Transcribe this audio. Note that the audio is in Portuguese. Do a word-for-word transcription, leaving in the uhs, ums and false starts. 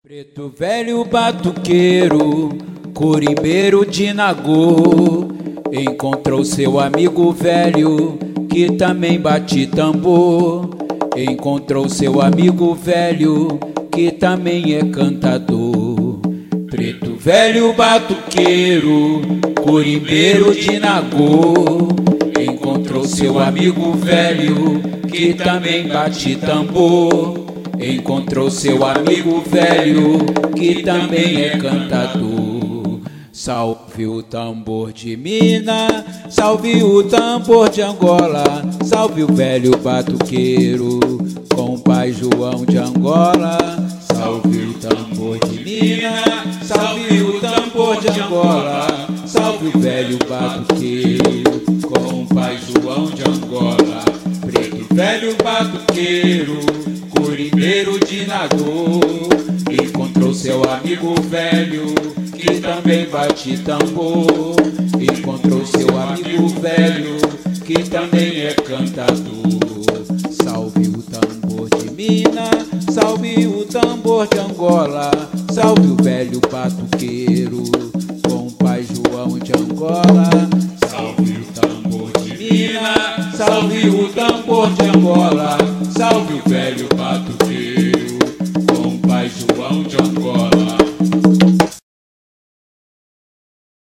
Preto velho batuqueiro, corimbeiro de Nagô, encontrou seu amigo velho, que também bate tambor. Encontrou seu amigo velho, que também é cantador. Preto velho batuqueiro, corimbeiro de Nagô, encontrou seu amigo velho, que também bate tambor. Encontrou seu amigo velho, que também é cantador. Salve o tambor de Minas, salve o tambor de Angola, salve o velho batuqueiro com o pai João de Angola. Salve o tambor de Minas, salve o tambor de Angola, salve o velho batuqueiro com o pai João de Angola. Preto velho batuqueiro, corimbeiro de Nagô, encontrou seu amigo velho, que também bate tambor. Encontrou seu amigo velho, que também é cantador. Salve o tambor de Minas, salve o tambor de Angola, salve o velho batuqueiro com o pai João de Angola. Salve o tambor de Minas, salve o tambor de Angola, salve o velho batuqueiro